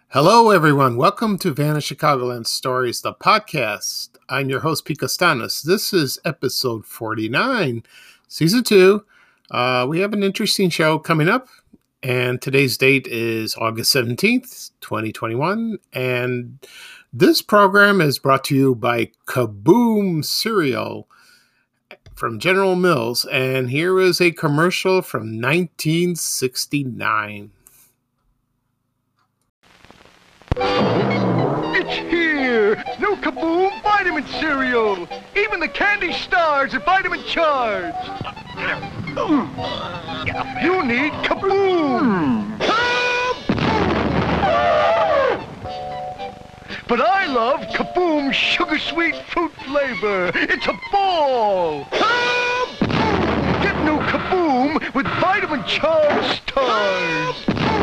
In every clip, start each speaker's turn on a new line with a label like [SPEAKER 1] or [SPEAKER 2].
[SPEAKER 1] Hello, everyone. Welcome to Vanish Chicagoland Stories, the podcast. I'm your host, Pete Costanis. This is episode 49, season 2. We have an interesting show coming up, and today's date is August 17th, 2021. And this program is brought to you by Kaboom Cereal from General Mills. And here is a commercial from 1969.
[SPEAKER 2] It's here! New Kaboom Vitamin Cereal! Even the candy stars are vitamin charged! You need Kaboom! But I love Kaboom Sugar Sweet Fruit Flavor! It's a ball! Get new Kaboom with vitamin charged stars!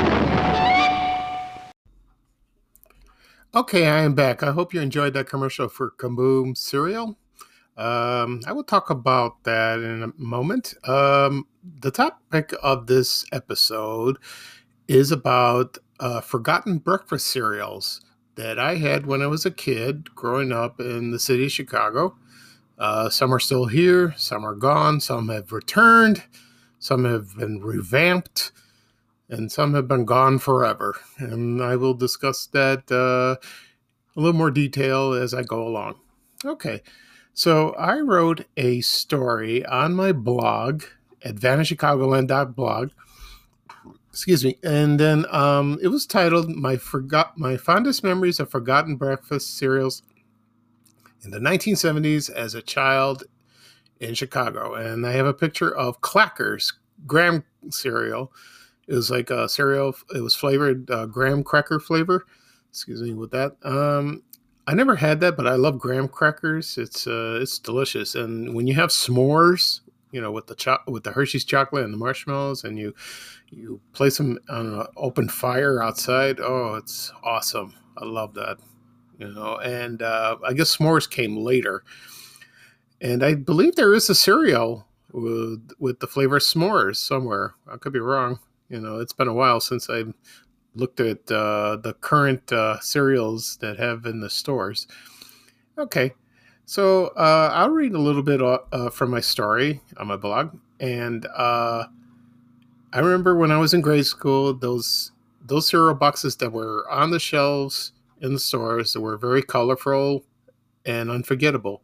[SPEAKER 1] Okay, I am back. I hope you enjoyed that commercial for Kaboom Cereal. I will talk about that in a moment. The topic of this episode is about forgotten breakfast cereals that I had when I was a kid growing up in the city of Chicago. Some are still here, some are gone, some have returned, some have been revamped, and some have been gone forever. And I will discuss that a little more detail as I go along. Okay, so I wrote a story on my blog at vanishchicagoland.blog. Excuse me, and then it was titled "My Fondest Memories of Forgotten Breakfast Cereals in the 1970s as a Child in Chicago." And I have a picture of Clackers graham cereal. It was like a cereal. It was flavored graham cracker flavor. Excuse me with that. I never had that, but I love graham crackers. It's delicious. And when you have s'mores, with the Hershey's chocolate and the marshmallows, and you place them on an open fire outside, oh, it's awesome. I love that. And I guess s'mores came later. And I believe there is a cereal with the flavor s'mores somewhere. I could be wrong. It's been a while since I looked at the current cereals that have in the stores. Okay, so I'll read a little bit from my story on my blog. And I remember when I was in grade school, those cereal boxes that were on the shelves in the stores that were very colorful and unforgettable.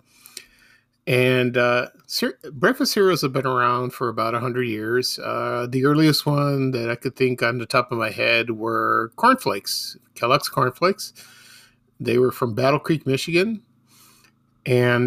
[SPEAKER 1] And breakfast cereals have been around for about 100 years. The earliest one that I could think on the top of my head were cornflakes, Kellogg's cornflakes. They were from Battle Creek, Michigan. And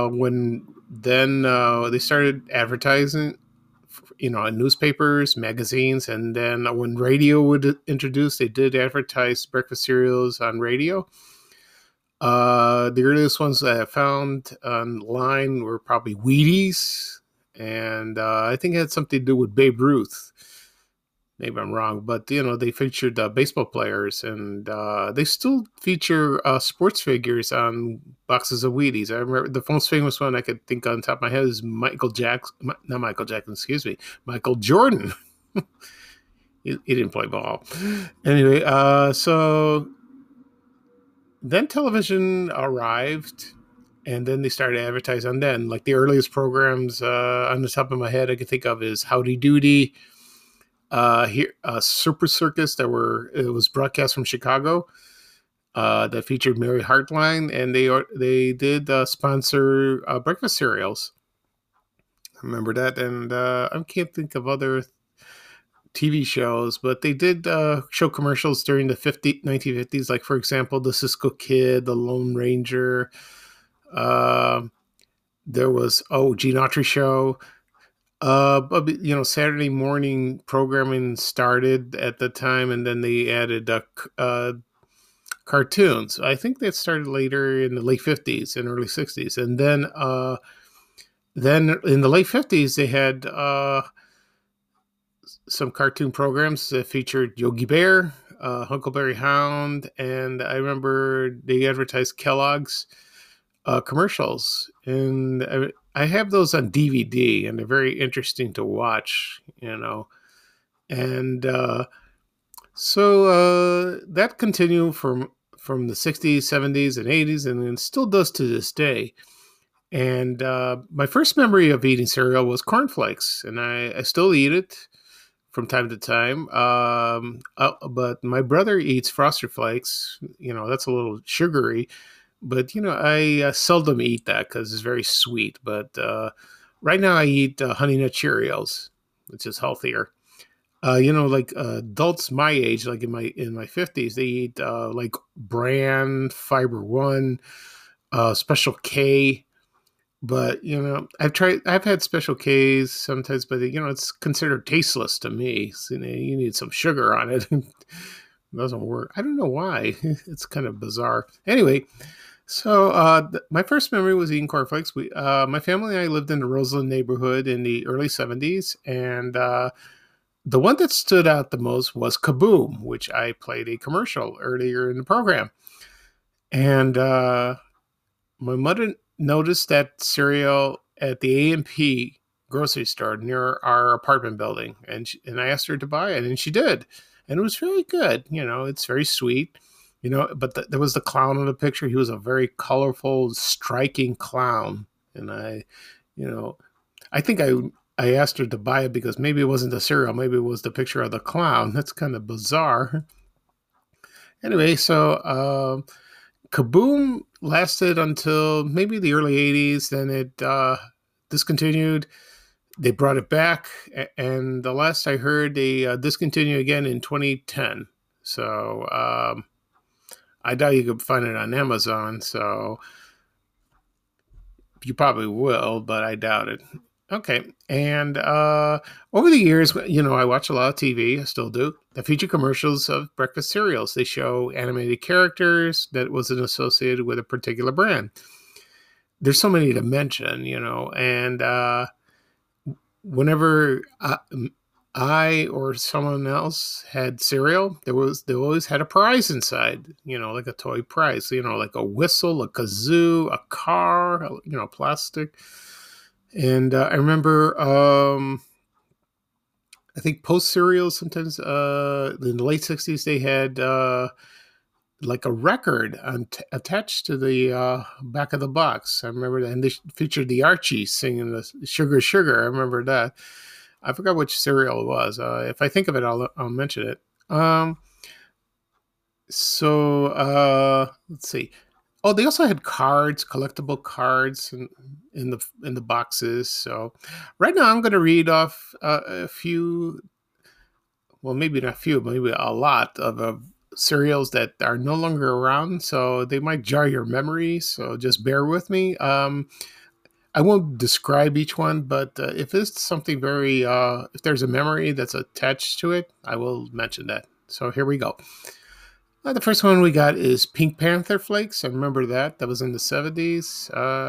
[SPEAKER 1] they started advertising, in newspapers, magazines, and then when radio would introduce, they did advertise breakfast cereals on radio. The earliest ones that I found online were probably Wheaties, and I think it had something to do with Babe Ruth. Maybe I'm wrong, but they featured baseball players, and they still feature sports figures on boxes of Wheaties. I remember the most famous one I could think on top of my head is Michael Jordan. He didn't play ball. Anyway, so then television arrived, and then they started advertising. Then, like the earliest programs on the top of my head I could think of is Howdy Doody, Super Circus. It was broadcast from Chicago. That featured Mary Hartline, and they did sponsor breakfast cereals. I remember that, and I can't think of other TV shows, but they did show commercials during the 1950s, like, for example, the Cisco Kid, the Lone Ranger. There was, Gene Autry Show. But, Saturday morning programming started at the time, and then they added cartoons. I think that started later in the late 50s and early 60s. And then in the late 50s, they had some cartoon programs that featured Yogi Bear, Huckleberry Hound, and I remember they advertised Kellogg's commercials. And I have those on DVD, and they're very interesting to watch, And So that continued from the 60s, 70s, and 80s, and it still does to this day. And my first memory of eating cereal was cornflakes, and I still eat it from time to time. But my brother eats Frosted Flakes. That's a little sugary, but I seldom eat that because it's very sweet. But right now I eat Honey Nut Cheerios, which is healthier. Like adults my age, like in my 50s, they eat like Bran, Fiber One, Special K. But I've had Special K's sometimes, but it's considered tasteless to me. So, you need some sugar on it. It doesn't work. I don't know why. It's kind of bizarre. Anyway, so my first memory was eating cornflakes. My family and I lived in the Roseland neighborhood in the early 70s, and the one that stood out the most was Kaboom, which I played a commercial earlier in the program. And my mother noticed that cereal at the A&P grocery store near our apartment building, and I asked her to buy it, and she did, and it was really good. It's very sweet. But there was the clown in the picture. He was a very colorful, striking clown, and you know, I think I asked her to buy it because maybe it wasn't the cereal, maybe it was the picture of the clown. That's kind of bizarre. Anyway, so Kaboom lasted until maybe the early 80s. Then it discontinued. They brought it back. And the last I heard, they discontinued again in 2010. So I doubt you could find it on Amazon. So you probably will, but I doubt it. Okay. And over the years, I watch a lot of TV. I still do. That feature commercials of breakfast cereals. They show animated characters that wasn't associated with a particular brand. There's so many to mention, and whenever I or someone else had cereal, they always had a prize inside, like a toy prize, like a whistle, a kazoo, a car, plastic. And I remember, I think Post cereals sometimes in the late 60s, they had like a record attached to the back of the box. I remember that. And they featured the Archies singing the Sugar Sugar. I remember that. I forgot which cereal it was. If I think of it, I'll mention it. Let's see. Oh, they also had cards, collectible cards, in the boxes. So, right now I'm going to read off a few. Well, maybe not a few, maybe a lot of cereals that are no longer around. So they might jar your memory. So just bear with me. I won't describe each one, but if it's something if there's a memory that's attached to it, I will mention that. So here we go. The first one we got is Pink Panther Flakes. I remember that. That was in the 70s.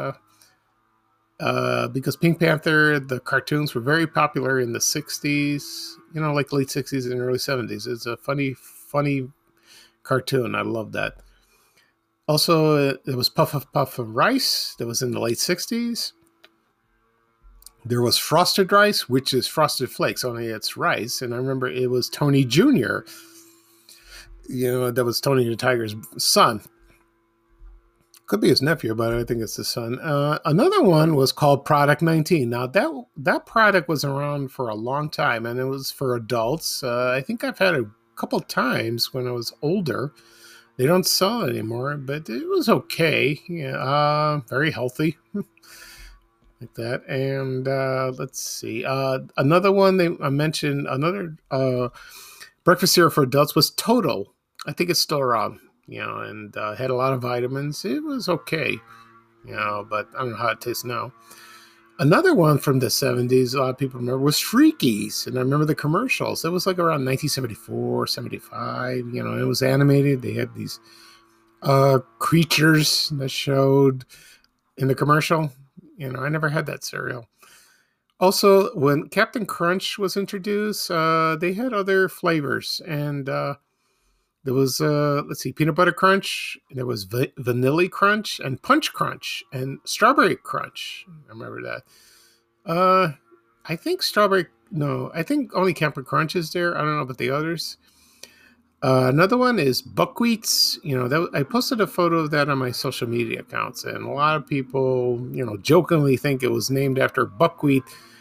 [SPEAKER 1] Because Pink Panther, the cartoons were very popular in the 60s, like late 60s and early 70s. It's a funny cartoon. I love that. Also, there was Puff of Rice. That was in the late 60s. There was Frosted Rice, which is Frosted Flakes, only it's rice. And I remember it was Tony Jr., that was Tony the Tiger's son. Could be his nephew, but I think it's the son. Another one was called Product 19. Now, that product was around for a long time, and it was for adults. I think I've had it a couple times when I was older. They don't sell it anymore, but it was okay. Yeah, very healthy. Like that. And let's see. Another one I mentioned, another breakfast cereal for adults was Total. I think it's still around, and had a lot of vitamins. It was okay, but I don't know how it tastes now. Another one from the 70s, a lot of people remember, was Freakies. And I remember the commercials. It was like around 1974, 75. It was animated. They had these creatures that showed in the commercial. I never had that cereal. Also, when Captain Crunch was introduced, they had other flavors. And there was, Peanut Butter Crunch. There was Vanilla Crunch and Punch Crunch and Strawberry Crunch. I remember that. I think I think only Captain Crunch is there. I don't know about the others. Another one is buckwheats. I posted a photo of that on my social media accounts, and a lot of people, jokingly think it was named after Buckwheat,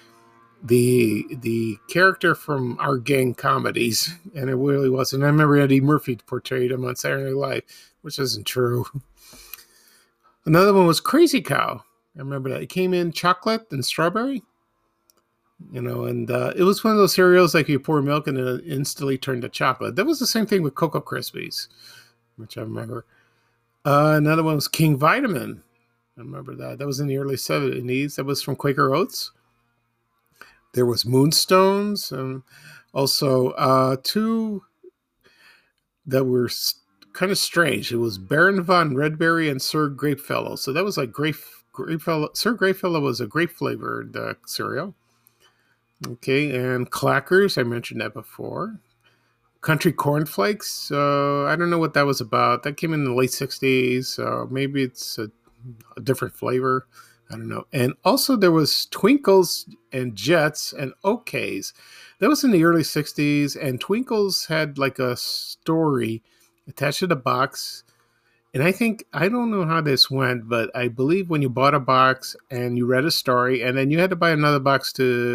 [SPEAKER 1] the character from Our Gang comedies, and it really wasn't. I remember Eddie Murphy portrayed him on Saturday Night Live, which isn't true. Another one was Crazy Cow. I remember that. It came in chocolate and strawberry. And it was one of those cereals like you pour milk and it instantly turned to chocolate. That was the same thing with Cocoa Krispies, which I remember. Another one was King Vitamin. I remember that. That was in the early 70s. That was from Quaker Oats. There was Moonstones, and also two that were kind of strange. It was Baron von Redberry and Sir Grapefellow. So that was like Grapefellow. Sir Grapefellow was a grape flavored cereal. Okay, and Clackers, I mentioned that before. Country Cornflakes, I don't know what that was about. That came in the late 60s, so maybe it's a different flavor. I don't know. And also there was Twinkles and Jets and OKs. That was in the early 60s, and Twinkles had like a story attached to the box. And I don't know how this went, but I believe when you bought a box and you read a story, and then you had to buy another box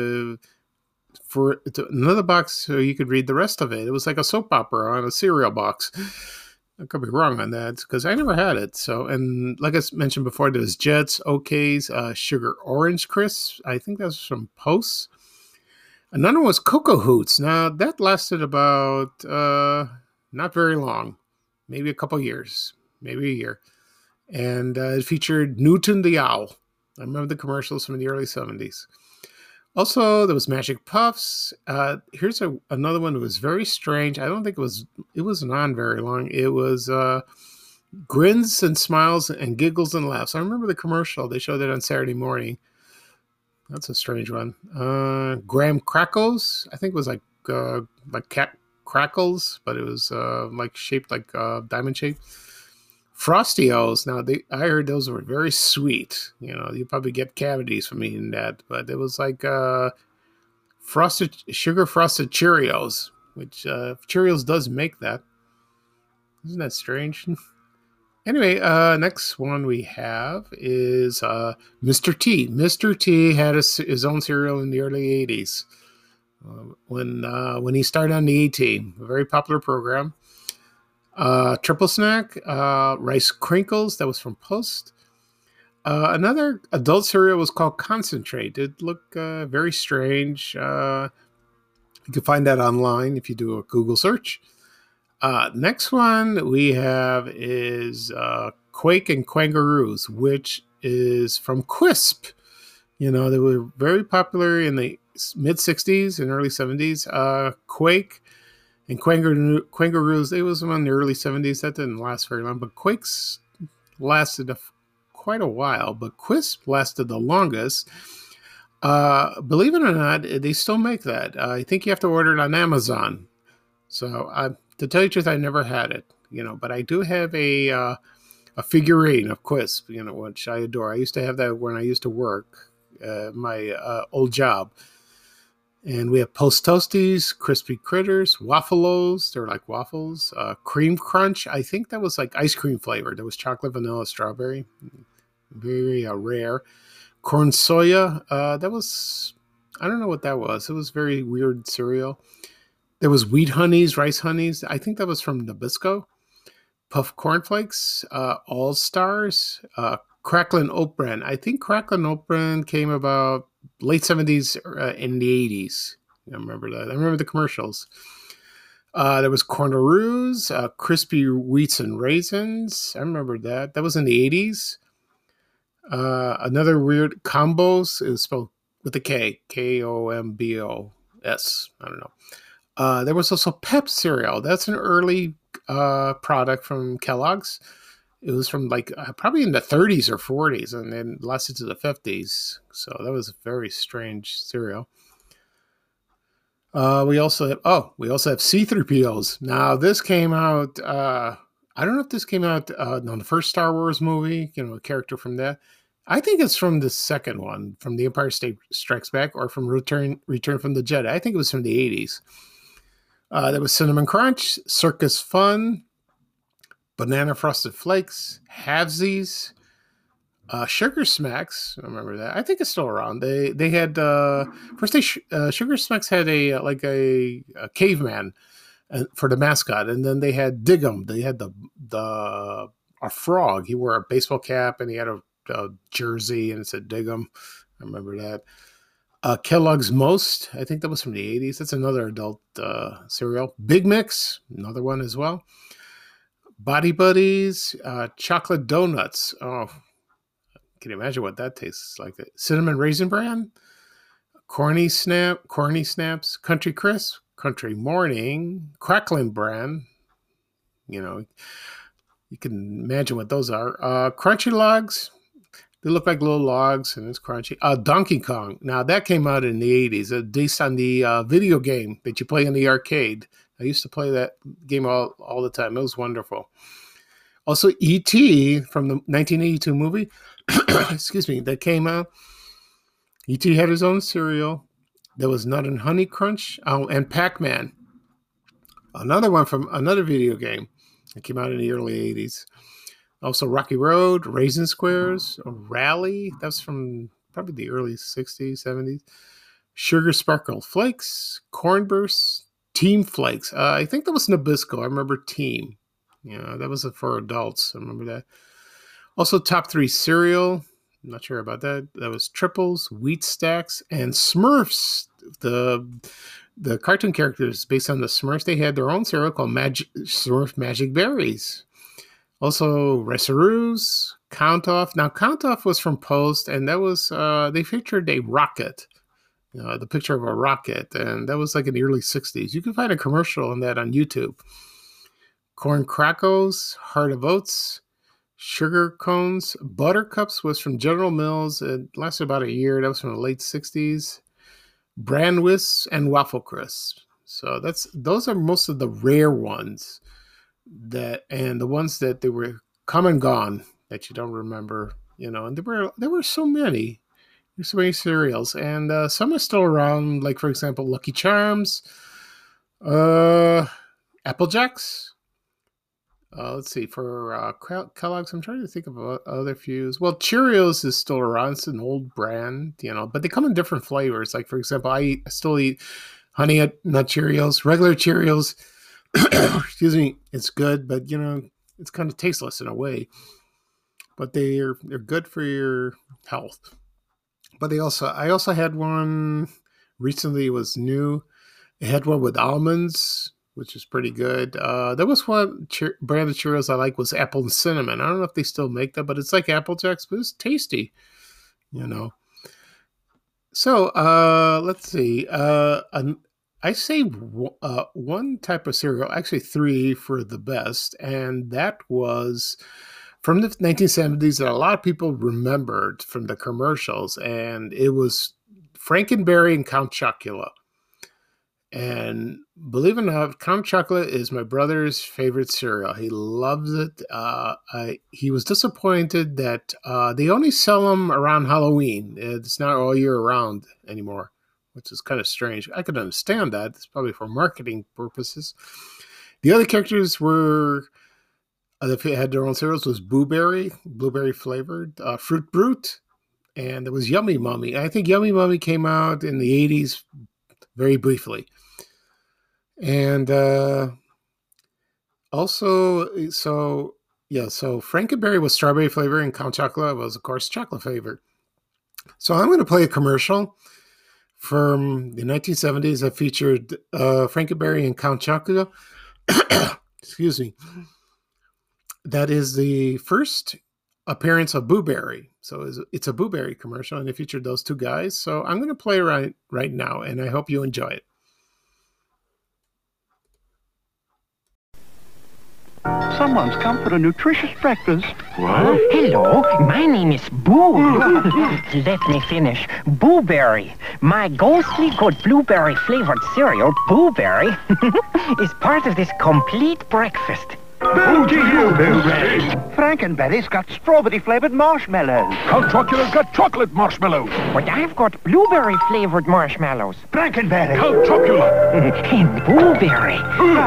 [SPEAKER 1] another box so you could read the rest of it. It was like a soap opera on a cereal box. I could be wrong on that because I never had it. So, and like I mentioned before, there's Jets, OKs, Sugar Orange Crisps. I think that's from Post. Another one was Cocoa Hoots. Now that lasted about not very long, maybe a couple years, maybe a year, and it featured Newton the Owl. I remember the commercials from the early 70s. Also, there was Magic Puffs. Here's another one that was very strange. I don't think it wasn't on very long. It was Grins and Smiles and Giggles and Laughs. I remember the commercial. They showed it on Saturday morning. That's a strange one. Graham Crackles. I think it was like cat crackles, but it was like shaped like diamond shaped. Frosty-O's. Now, I heard those were very sweet. You probably get cavities from eating that, but it was like sugar frosted Cheerios, which Cheerios does make that. Isn't that strange? Anyway, next one we have is Mr. T. Mr. T had his own cereal in the early 80s when he started on the A-Team, a very popular program. Triple Snack, Rice Crinkles, that was from Post. Another adult cereal was called Concentrate. It looked very strange. You can find that online if you do a Google search. Next one we have is Quake and Quangaroos, which is from Quisp. They were very popular in the mid 60s and early 70s. Quake and Quangaroos, it was in the early 70s. That didn't last very long, but Quakes lasted quite a while, but Quisp lasted the longest. Believe it or not, they still make that. I think you have to order it on Amazon. So, to tell you the truth, I never had it, but I do have a figurine of Quisp, which I adore. I used to have that when I used to work my old job. And we have Post Toasties, Crispy Critters, Waffle-Os. They're like waffles. Cream Crunch. I think that was like ice cream flavored. There was chocolate, vanilla, strawberry. Very rare. Corn Soya. That was, I don't know what that was. It was very weird cereal. There was Wheat Honeys, Rice Honeys. I think that was from Nabisco. Puff Cornflakes. All Stars. Cracklin' Oat Bran. I think Cracklin' Oat Bran came about late 70s in the 80s. I remember that. I remember the commercials. There was Cornaroos, Crispy Wheats and Raisins. I remember that. That was in the 80s. Another weird Combos. It was spelled with a K. Kombos. I don't know. There was also Pep cereal. That's an early product from Kellogg's. It was from like probably in the 30s or 40s and then lasted to the 50s. So that was a very strange cereal. We also have C-3POs. Now this came out, I don't know if this came out on the first Star Wars movie, a character from that. I think it's from the second one, from The Empire Strikes Back, or from Return from the Jedi. I think it was from the 80s. There was Cinnamon Crunch, Circus Fun, Banana Frosted Flakes, Halvesies, Sugar Smacks. I remember that. I think it's still around. They had first. Sugar Smacks had a caveman for the mascot, and then they had Dig'em. They had a frog. He wore a baseball cap and he had a jersey and it said Dig'em. I remember that. Kellogg's Most. I think that was from the 80s. That's another adult cereal. Big Mix, another one as well. Body Buddies, Chocolate Donuts. Oh, can you imagine what that tastes like? Cinnamon Raisin Bran, Corny Snaps, Country Crisp, Country Morning, Cracklin' Bran. You know, you can imagine what those are. Crunchy Logs. They look like little logs, and it's crunchy. Donkey Kong. Now, that came out in the 80s, based on the video game that you play in the arcade. I used to play that game all the time. It was wonderful. Also, E.T. from the 1982 movie, excuse me, that came out. E.T. had his own cereal. There was Nut and Honey Crunch. And Pac-Man. Another one from another video game that came out in the early 80s. Also, Rocky Road, Raisin Squares, Rally. That's from probably the early 60s, 70s. Sugar Sparkle Flakes, Corn Bursts, Team Flakes. I think that was Nabisco. I remember Team. That was for adults. I remember that. Also, Top 3 cereal. I'm not sure about that. That was Triples, Wheat Stacks, and Smurfs. The cartoon characters based on the Smurfs, they had their own cereal called Smurf Magic Berries. Also, Resseroos, Count Off. Now, Count Off was from Post, and that was, they featured a rocket, the picture of a rocket, and that was like in the early 60s. You can find a commercial on that on YouTube. Corn Crackles, Heart of Oats, Sugar Cones, Buttercups was from General Mills. It lasted about a year. That was from the late 60s. Bran Wisps and Waffle Crisp. So those are most of the rare ones. And the ones that they were come and gone that you don't remember, and there were so many. There's so many cereals, and some are still around. Like, for example, Lucky Charms, Apple Jacks. Let's see, for Kellogg's, I'm trying to think of other fews. Well, Cheerios is still around. It's an old brand, but they come in different flavors. Like, for example, I still eat Honey Nut Cheerios, regular Cheerios. Excuse me, it's good, but it's kind of tasteless in a way. But they're good for your health. But I also had one recently. It was new. I had one with almonds, which is pretty good. There was one brand of Cheerios I like was Apple and Cinnamon. I don't know if they still make that, but it's like Apple Jacks, but it's tasty. So let's see. I say one type of cereal, actually 3 for the best, and that was from the 1970s that a lot of people remembered from the commercials, and it was Frankenberry and Count Chocula. And believe it or not, Count Chocula is my brother's favorite cereal. He loves it. He was disappointed that they only sell them around Halloween. It's not all year round anymore, which is kind of strange. I could understand that. It's probably for marketing purposes. The other characters were, that had their own cereals, was blueberry flavored, Fruit Brute, and there was Yummy Mummy. I think Yummy Mummy came out in the 80s very briefly. And also, so Frankenberry was strawberry flavor and Count Chocula was, of course, chocolate flavor. So I'm going to play a commercial from the 1970s that featured Frankenberry and Count Chocula. Excuse me. That is the first appearance of Boo Berry. So it's a Boo Berry commercial, and it featured those two guys. So I'm going to play right now, and I hope you enjoy it.
[SPEAKER 2] Someone's come for a nutritious breakfast.
[SPEAKER 3] What? Hello, my name is Boo. Let me finish. Boo Berry. My ghostly good blueberry flavored cereal, Boo Berry, is part of this complete breakfast.
[SPEAKER 2] Boo to you, Boo Ray.
[SPEAKER 4] Frankenberry's got strawberry-flavored marshmallows.
[SPEAKER 5] Count Chocula's got chocolate marshmallows.
[SPEAKER 3] But I've got blueberry-flavored marshmallows.
[SPEAKER 2] Frankenberry.
[SPEAKER 5] Count Chocula.
[SPEAKER 3] And blueberry.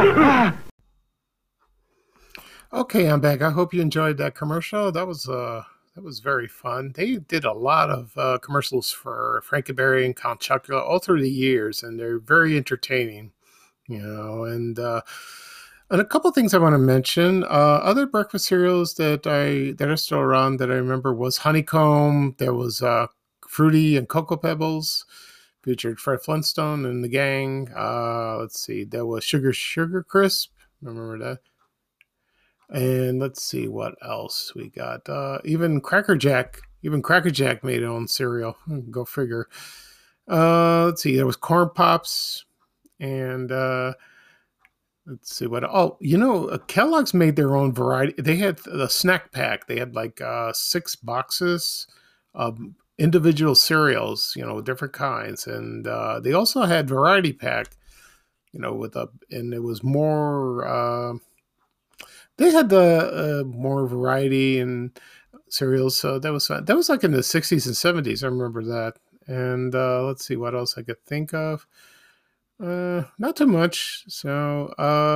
[SPEAKER 1] Okay, I'm back. I hope you enjoyed that commercial. That was very fun. They did a lot of commercials for Frankenberry and Count Chocula all through the years, and they're very entertaining. And a couple of things I want to mention. Other breakfast cereals that are still around that I remember was Honeycomb. There was Fruity and Cocoa Pebbles, featured Fred Flintstone and the gang. Let's see, there was Sugar Crisp. Remember that? And let's see what else we got. Even Cracker Jack. Even Cracker Jack made its own cereal. Go figure. Let's see. There was Corn Pops. And let's see what. Oh, Kellogg's made their own variety. They had the snack pack. They had like 6 boxes of individual cereals, different kinds. And they also had variety pack, and it was more. They had the more variety and cereals, so that was fun. That was like in the 60s and 70s. I remember that. And let's see what else I could think of. Not too much. So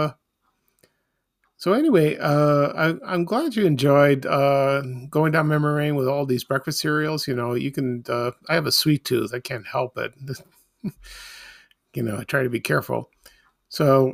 [SPEAKER 1] anyway, I'm glad you enjoyed going down memory lane with all these breakfast cereals. You can. I have a sweet tooth. I can't help it. I try to be careful. So.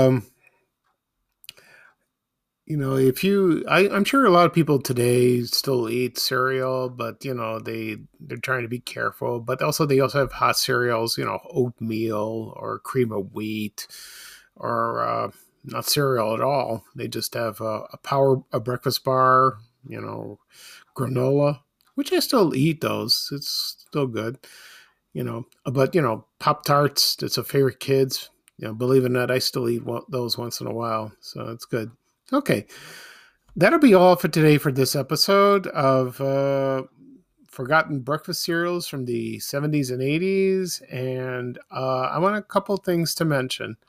[SPEAKER 1] I'm sure a lot of people today still eat cereal, but they're trying to be careful. But they also have hot cereals, oatmeal or cream of wheat, or not cereal at all. They just have a breakfast bar, granola, which I still eat those. It's still good, But Pop-Tarts, that's a favorite kids. Believe it or not, I still eat those once in a while, so it's good. Okay, that'll be all for today for this episode of Forgotten Breakfast Cereals from the 70s and 80s. And I want a couple things to mention.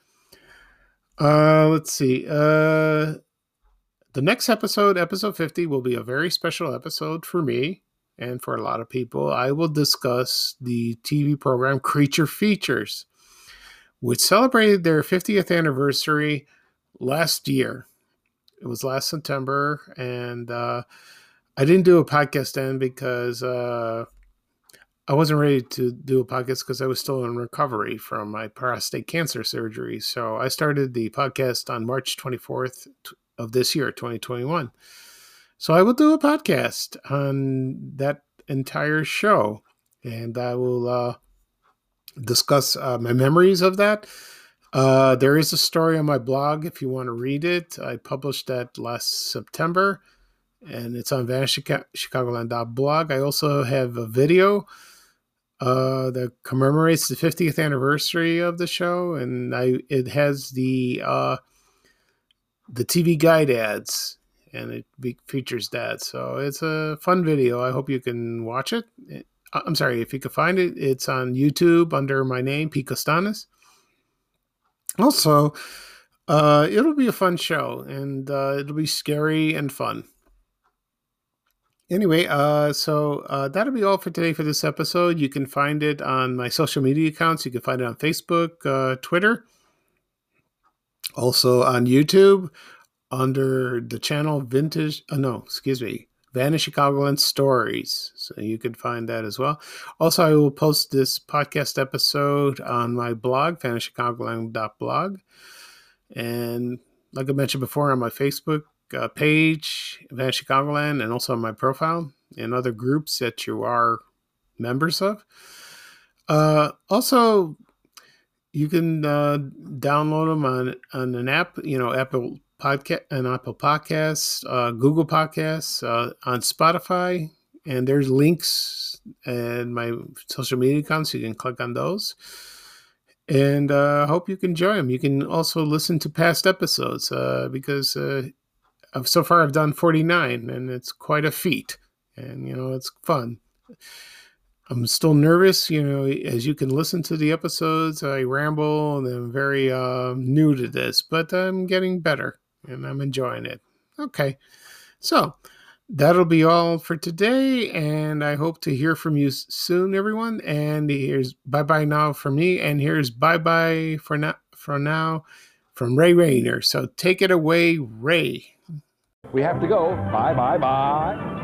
[SPEAKER 1] Let's see. The next episode 50, will be a very special episode for me and for a lot of people. I will discuss the TV program Creature Features, which celebrated their 50th anniversary last year. It was last September, and I didn't do a podcast then because I wasn't ready to do a podcast because I was still in recovery from my prostate cancer surgery. So I started the podcast on March 24th of this year, 2021. So I will do a podcast on that entire show, and I will discuss my memories of that. There is a story on my blog if you want to read it. I published that last September, and it's on vanishchicagoland.blog. I also have a video that commemorates the 50th anniversary of the show, and it has the TV guide ads, and it features that. So it's a fun video. I hope you can watch it. I'm sorry, if you can find it, it's on YouTube under my name, Pete Costanis. Also, it'll be a fun show, and it'll be scary and fun. Anyway, so that'll be all for today for this episode. You can find it on my social media accounts. You can find it on Facebook, Twitter, also on YouTube under the channel Vanish Chicagoland Stories. So you can find that as well. Also, I will post this podcast episode on my blog, vanishchicagoland.blog. And like I mentioned before, on my Facebook page, Vanish Chicagoland, and also on my profile and other groups that you are members of. Also, you can download them on an app, Apple Podcasts, Google Podcasts, on Spotify, and there's links in my social media accounts. You can click on those, and I hope you can enjoy them. You can also listen to past episodes because so far I've done 49, and it's quite a feat, and it's fun. I'm still nervous, as you can listen to the episodes. I ramble, and I'm very new to this, but I'm getting better. and I'm enjoying it. Okay, so that'll be all for today, and I hope to hear from you soon, everyone. And here's bye-bye now from me, and here's bye-bye for now from Ray Rayner. So take it away, Ray.
[SPEAKER 5] We have to go. Bye, bye, bye.